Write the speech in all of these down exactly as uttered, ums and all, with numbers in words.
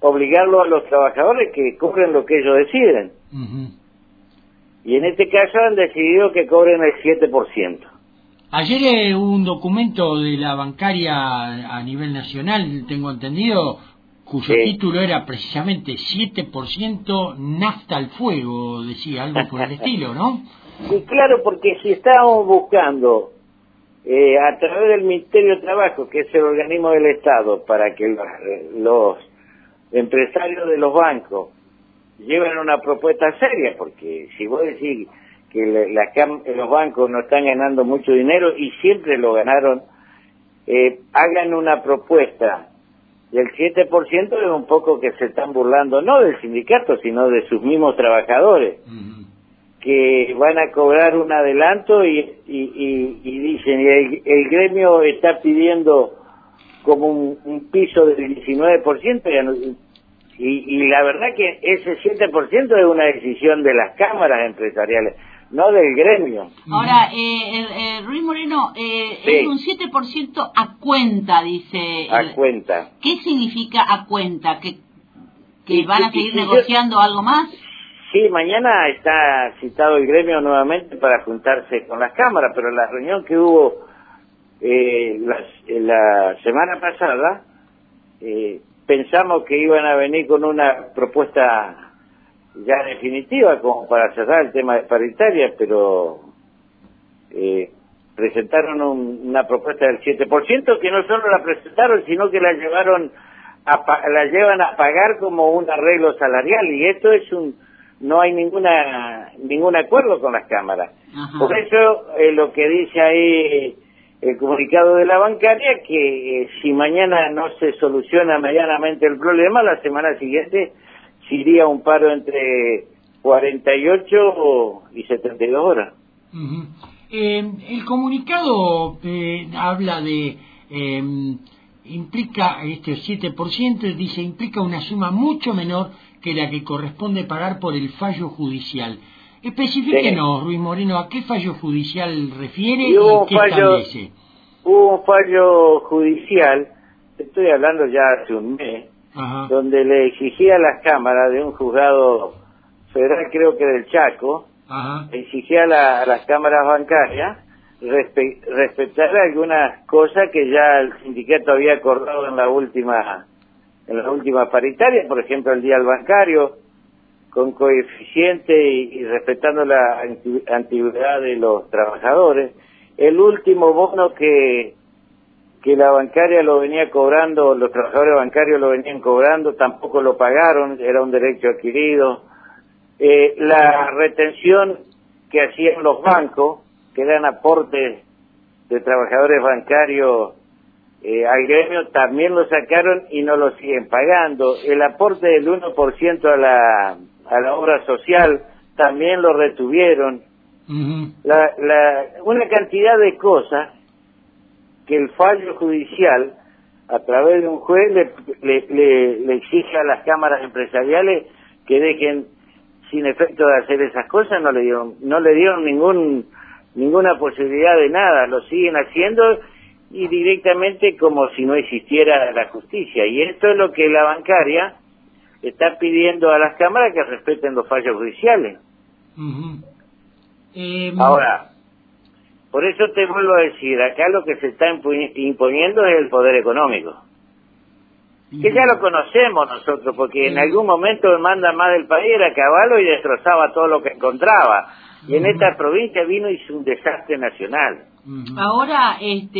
obligarlo a los trabajadores que cobren lo que ellos deciden. Uh-huh. Y en este caso han decidido que cobren el siete por ciento. Ayer eh, hubo un documento de la bancaria a nivel nacional, tengo entendido, cuyo Sí. título era precisamente siete por ciento nafta al fuego, decía, algo por el estilo, ¿no? Y claro, porque si estábamos buscando eh, a través del Ministerio de Trabajo, que es el organismo del Estado, para que los, los empresarios de los bancos lleven una propuesta seria, porque si vos decís que la, la cam, los bancos no están ganando mucho dinero y siempre lo ganaron, eh, hagan una propuesta del siete por ciento, es un poco que se están burlando no del sindicato, sino de sus mismos trabajadores. Uh-huh. Que van a cobrar un adelanto y, y, y, y dicen, y el, el gremio está pidiendo como un, un piso del diecinueve por ciento, y, y, y la verdad que ese siete por ciento es una decisión de las cámaras empresariales, no del gremio. Ahora, eh, el, eh, Ruiz Moreno, eh, sí. Es un siete por ciento a cuenta, dice. A el, cuenta. ¿Qué significa a cuenta? ¿Que, que van a seguir y, y, negociando yo, algo más? Sí, mañana está citado el gremio nuevamente para juntarse con las cámaras, pero la reunión que hubo eh, la, la semana pasada, eh, pensamos que iban a venir con una propuesta ya definitiva como para cerrar el tema de paritaria, pero eh, presentaron un, una propuesta del siete por ciento que no solo la presentaron, sino que la llevaron a, la llevan a pagar como un arreglo salarial, y esto es un no hay ninguna ningún acuerdo con las cámaras. Ajá. Por eso eh, lo que dice ahí el comunicado de la bancaria, que eh, si mañana no se soluciona medianamente el problema, la semana siguiente se iría un paro entre cuarenta y ocho y setenta y dos horas. Uh-huh. eh, el comunicado eh, habla de eh, implica este siete por ciento, dice implica una suma mucho menor que la que corresponde pagar por el fallo judicial. Especifíquenos, sí. Ruiz Moreno, ¿a qué fallo judicial refiere y, y qué fallo, establece? Hubo un fallo judicial, estoy hablando ya hace un mes, Ajá. donde le exigía a las cámaras de un juzgado federal, creo que del Chaco, Ajá. exigía a, la, a las cámaras bancarias respe, respetar algunas cosas que ya el sindicato había acordado en la última en la última paritaria, por ejemplo el día del bancario, con coeficiente y, y respetando la antigüedad de los trabajadores. El último bono que que la bancaria lo venía cobrando, los trabajadores bancarios lo venían cobrando, tampoco lo pagaron, era un derecho adquirido. Eh, la retención que hacían los bancos, que eran aportes de trabajadores bancarios eh, al gremio, también lo sacaron y no lo siguen pagando. El aporte del uno por ciento a la a la obra social también lo retuvieron. Uh-huh. la, la, una cantidad de cosas que el fallo judicial a través de un juez le, le, le, le exige a las cámaras empresariales que dejen sin efecto de hacer esas cosas. No le dieron no le dieron ningún ninguna posibilidad de nada, lo siguen haciendo y directamente como si no existiera la justicia, y esto es lo que la bancaria está pidiendo a las cámaras, que respeten los fallos judiciales. Uh-huh. eh, Ahora, por eso te vuelvo a decir, acá lo que se está imponiendo es el poder económico, uh-huh. que ya lo conocemos nosotros, porque uh-huh. en algún momento el manda más del país era Caballo y destrozaba todo lo que encontraba, y uh-huh. en esta provincia vino y hizo un desastre nacional. Uh-huh. Ahora, este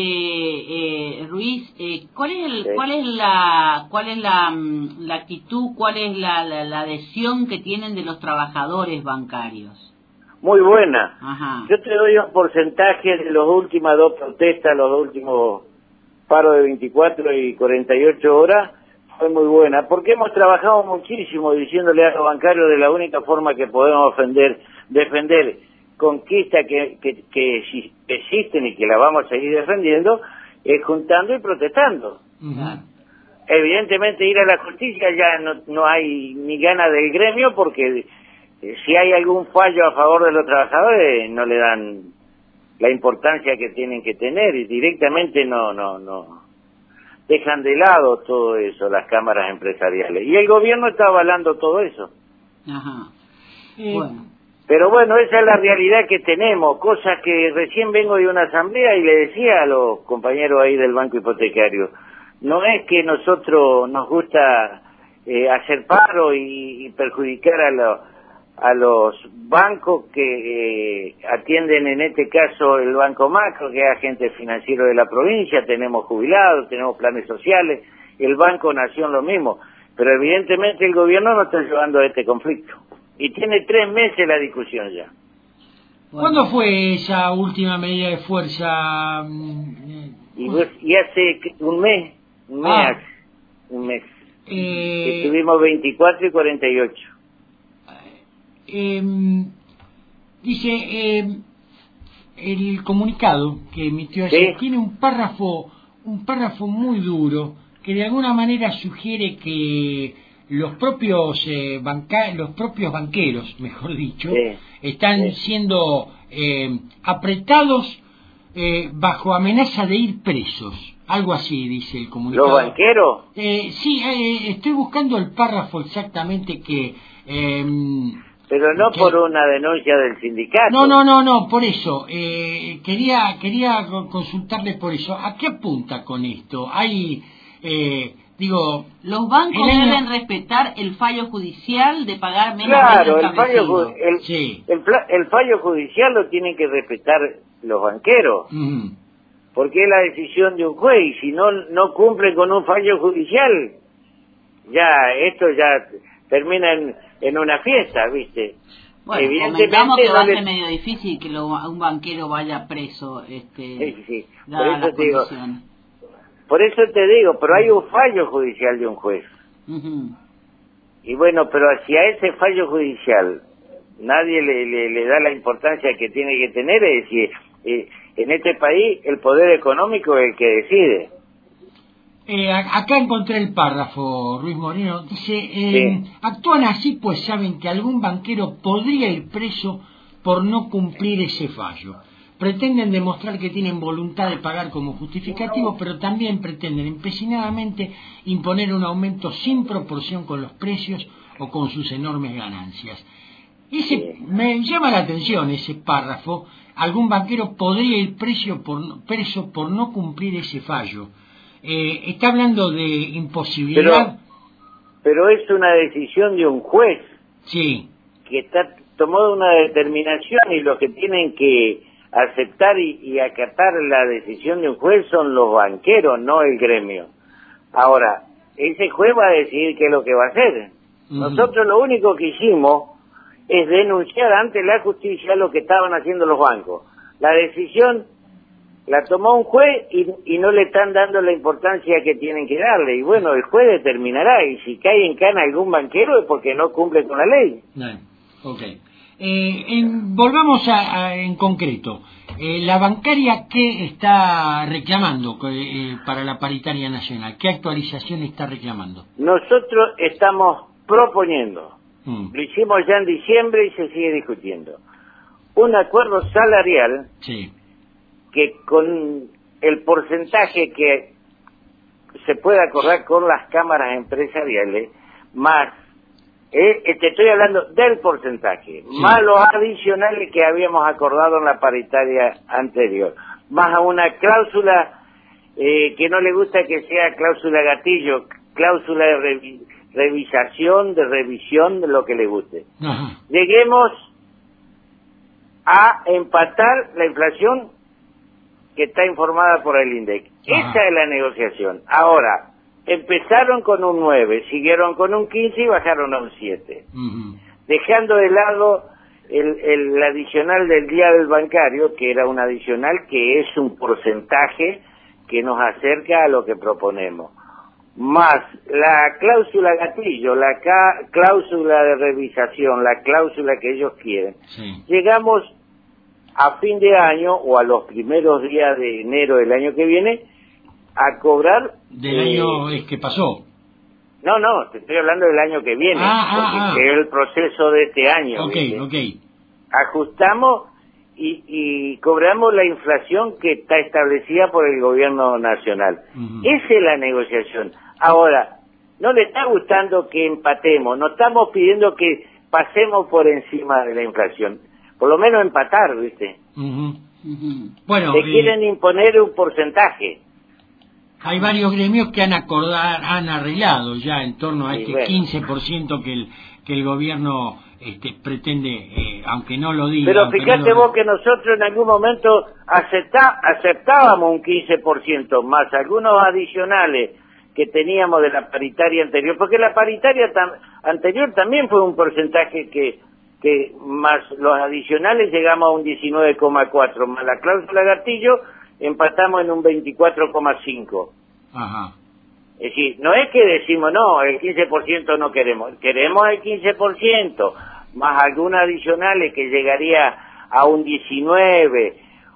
eh, Ruiz, eh, ¿cuál es el, sí. cuál es la cuál es la, la actitud, cuál es la, la, la adhesión que tienen de los trabajadores bancarios? Muy buena. Ajá. Yo te doy un porcentaje de las últimas dos protestas, los últimos paros de veinticuatro y cuarenta y ocho horas, fue muy buena, porque hemos trabajado muchísimo diciéndole a los bancarios de la única forma que podemos ofender, defender conquistas que, que, que existen y que la vamos a seguir defendiendo, es juntando y protestando. Uh-huh. Evidentemente ir a la justicia ya no, no hay ni ganas del gremio, porque eh, si hay algún fallo a favor de los trabajadores no le dan la importancia que tienen que tener, y directamente no no no dejan de lado todo eso, las cámaras empresariales. Y el gobierno está avalando todo eso. Ajá. Eh, bueno. Pero bueno, esa es la realidad que tenemos, cosas que recién vengo de una asamblea y le decía a los compañeros ahí del Banco Hipotecario, no es que nosotros nos gusta eh, hacer paro y, y perjudicar a, lo, a los bancos que eh, atienden, en este caso el Banco Macro, que es agente financiero de la provincia, tenemos jubilados, tenemos planes sociales, el Banco Nación lo mismo, pero evidentemente el gobierno no está llevando a este conflicto. Y tiene tres meses la discusión ya. ¿Cuándo fue esa última medida de fuerza? Y, vos, y hace un mes, un mes, ah. un mes. Eh, Estuvimos veinticuatro y cuarenta y ocho. Eh, dice, eh, el comunicado que emitió ayer, ¿sí?, tiene un párrafo, un párrafo muy duro que de alguna manera sugiere que los propios eh, banca los propios banqueros, mejor dicho, sí, están sí. siendo eh, apretados eh, bajo amenaza de ir presos, algo así dice el comunicado. ¿Los banqueros? Eh, sí, eh, estoy buscando el párrafo exactamente que... Eh, pero no que... por una denuncia del sindicato. No, no, no, no, por eso. Eh, quería quería consultarle por eso. ¿A qué apunta con esto? Hay... Eh, Digo, los bancos año... deben respetar el fallo judicial de pagar menos. Claro, el fallo, el, sí. el, el fallo judicial lo tienen que respetar los banqueros, uh-huh. porque es la decisión de un juez, y si no no cumplen con un fallo judicial, ya esto ya termina en, en una fiesta, ¿viste? Bueno, evidentemente que va a ser medio difícil que lo, un banquero vaya preso, este, sí, sí. Por eso te digo, Por eso te digo, pero hay un fallo judicial de un juez. Uh-huh. Y bueno, pero hacia ese fallo judicial nadie le, le, le da la importancia que tiene que tener, es decir, eh, en este país el poder económico es el que decide. Eh, acá encontré el párrafo, Ruiz Moreno, dice, eh, sí. actúan así pues saben que algún banquero podría ir preso por no cumplir ese fallo. Pretenden demostrar que tienen voluntad de pagar como justificativo, pero también pretenden empecinadamente imponer un aumento sin proporción con los precios o con sus enormes ganancias. Ese, me llama la atención ese párrafo, algún banquero podría ir preso por, preso por no cumplir ese fallo. Eh, está hablando de imposibilidad. Pero, pero es una decisión de un juez. Sí. Que está tomado una determinación y los que tienen que aceptar y, y acatar la decisión de un juez son los banqueros, no el gremio. Ahora, ese juez va a decidir qué es lo que va a hacer. Uh-huh. Nosotros lo único que hicimos es denunciar ante la justicia lo que estaban haciendo los bancos. La decisión la tomó un juez y, y no le están dando la importancia que tienen que darle. Y bueno, el juez determinará, y si cae en cana algún banquero es porque no cumple con la ley. No. Ok. Eh, en, volvamos a, a, en concreto. Eh, la bancaria, ¿qué está reclamando eh, para la paritaria nacional? ¿Qué actualización está reclamando? Nosotros estamos proponiendo, mm. lo hicimos ya en diciembre y se sigue discutiendo, un acuerdo salarial, sí, que con el porcentaje que se pueda acordar con las cámaras empresariales, más Eh, te estoy hablando del porcentaje, sí, más los adicionales que habíamos acordado en la paritaria anterior, más a una cláusula eh, que no le gusta que sea cláusula gatillo, cláusula de revi revisación, de revisión, de lo que le guste. Ajá. Lleguemos a empatar la inflación que está informada por el INDEC. Ajá. Esa es la negociación. Ahora, empezaron con un nueve, siguieron con un quince y bajaron a un siete. Uh-huh. Dejando de lado el, el adicional del día del bancario, que era un adicional que es un porcentaje que nos acerca a lo que proponemos. Más la cláusula gatillo, la ca cláusula de revisación, la cláusula que ellos quieren. Sí. Llegamos a fin de año o a los primeros días de enero del año que viene a cobrar... ¿Del eh, año es que pasó? No, no, te estoy hablando del año que viene, ah, porque ah, ah. es el proceso de este año. Ok, ¿viste? ok. Ajustamos y, y cobramos la inflación que está establecida por el gobierno nacional. Uh-huh. Esa es la negociación. Ahora, no le está gustando que empatemos, no estamos pidiendo que pasemos por encima de la inflación, por lo menos empatar, ¿viste? Uh-huh. Uh-huh. Bueno, le eh... quieren imponer un porcentaje. Hay varios gremios que han acordado, han arreglado ya en torno a sí, este bueno. quince por ciento que el que el gobierno este, pretende, eh, aunque no lo diga. Pero fíjate no lo... vos que nosotros en algún momento aceptá, aceptábamos un quince por ciento más algunos adicionales que teníamos de la paritaria anterior, porque la paritaria tam, anterior también fue un porcentaje que, que más los adicionales llegamos a un diecinueve coma cuatro, más la cláusula gatillo empatamos en un veinticuatro coma cinco. Ajá. Es decir, no es que decimos, no, el quince por ciento no queremos, queremos el quince por ciento, más algunos adicionales que llegaría a un diecinueve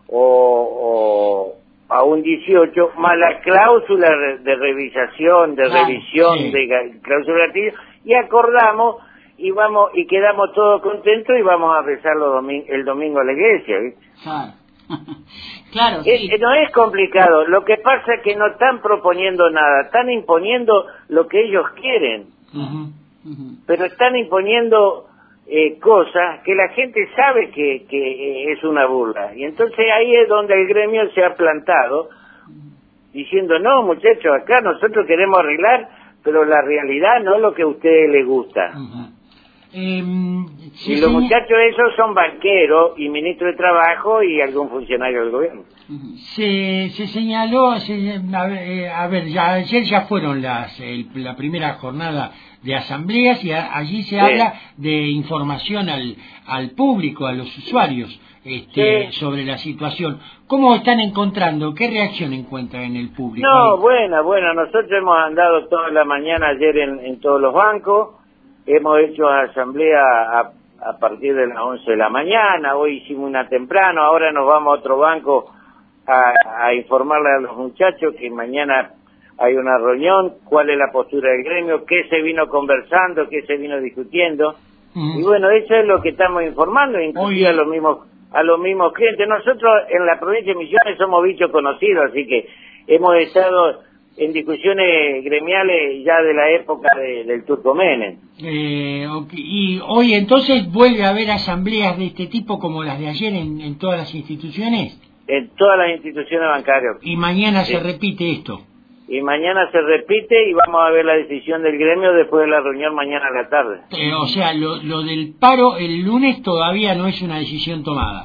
o, o a un dieciocho, más la cláusula de revisación, de claro, revisión, sí. de cláusula gatillo, y acordamos y vamos y quedamos todos contentos y vamos a rezar los domi- el domingo a la iglesia, ¿viste? Claro. Claro, es, sí. No es complicado, lo que pasa es que no están proponiendo nada, están imponiendo lo que ellos quieren, uh-huh. Uh-huh. pero están imponiendo eh, cosas que la gente sabe que, que eh, es una burla, y entonces ahí es donde el gremio se ha plantado, diciendo, no muchachos, acá nosotros queremos arreglar, pero la realidad no es lo que a ustedes les gusta. Uh-huh. Eh, sí, y los sí. muchachos esos son banqueros y ministros de trabajo y algún funcionario del gobierno. Se, se señaló, se, a, ver, eh, a ver, ya, ayer ya fueron las el, la primera jornada de asambleas y a, allí se sí. habla de información al, al público, a los usuarios, este, sí. sobre la situación. ¿Cómo están encontrando? ¿Qué reacción encuentran en el público? No, ahí? buena, buena. Nosotros hemos andado toda la mañana ayer en, en todos los bancos. Hemos hecho asamblea a, a partir de las once de la mañana, hoy hicimos una temprano, ahora nos vamos a otro banco a, a informarle a los muchachos que mañana hay una reunión, cuál es la postura del gremio, qué se vino conversando, qué se vino discutiendo, uh-huh. y bueno, eso es lo que estamos informando, inclusive a los mismos a los mismos clientes. Nosotros en la provincia de Misiones somos bichos conocidos, así que hemos estado en discusiones gremiales ya de la época de, del Turco Menem. Eh, okay. Y hoy entonces vuelve a haber asambleas de este tipo como las de ayer en, en todas las instituciones. En todas las instituciones bancarias. Y mañana sí. se repite esto. Y mañana se repite y vamos a ver la decisión del gremio después de la reunión mañana a la tarde. Eh, o sea, lo, lo del paro el lunes todavía no es una decisión tomada.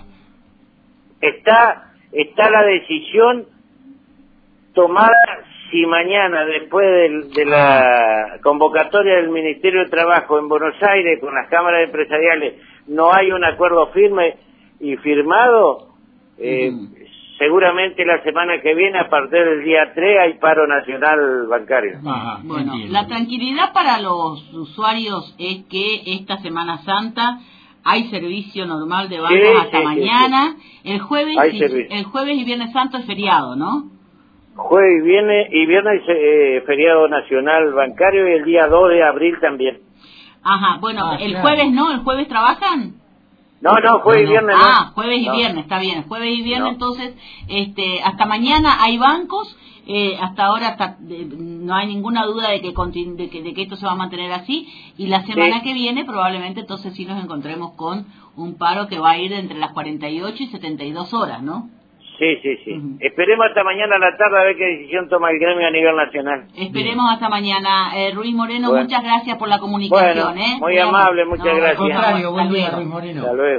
Está, está la decisión tomada. Si mañana, después de, de la convocatoria del Ministerio de Trabajo en Buenos Aires con las cámaras empresariales, no hay un acuerdo firme y firmado, eh, mm. seguramente la semana que viene, a partir del día tres, hay paro nacional bancario. Ajá, bueno, entiendo. La tranquilidad para los usuarios es que esta Semana Santa hay servicio normal de bancos sí, hasta sí, mañana. Sí, sí. El jueves y, el jueves y Viernes Santo es feriado, ¿no? Jueves y viernes, y viernes eh, feriado nacional bancario y el día dos de abril también. Ajá, bueno, ah, el claro. jueves no, el jueves trabajan. No, no, jueves no, no. y viernes Ah, no. jueves y no. viernes, está bien, jueves y viernes, no. Entonces, este, hasta mañana hay bancos, eh, hasta ahora hasta, de, no hay ninguna duda de que, continu, de que de que esto se va a mantener así, y la semana sí. que viene probablemente entonces sí nos encontremos con un paro que va a ir entre las cuarenta y ocho y setenta y dos horas, ¿no? Sí, sí, sí. Uh-huh. Esperemos hasta mañana a la tarde a ver qué decisión toma el gremio a nivel nacional. Esperemos Bien. hasta mañana. Eh, Ruiz Moreno, bueno. muchas gracias por la comunicación. Bueno, ¿eh? muy amable, muchas no, gracias. Al contrario, buen día, Ruiz Moreno. Hasta luego.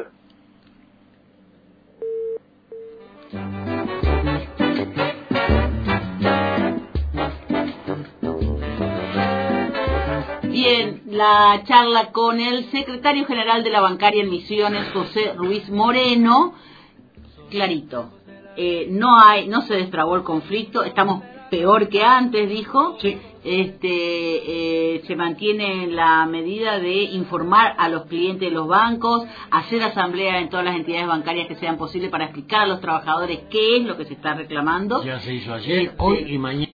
Bien, la charla con el secretario general de la Bancaria en Misiones, José Ruiz Moreno. Clarito, eh, no hay, no se destrabó el conflicto, estamos peor que antes, dijo. Sí. Este, eh, se mantiene la medida de informar a los clientes de los bancos, hacer asamblea en todas las entidades bancarias que sean posibles para explicar a los trabajadores qué es lo que se está reclamando. Ya se hizo ayer, este, hoy y mañana.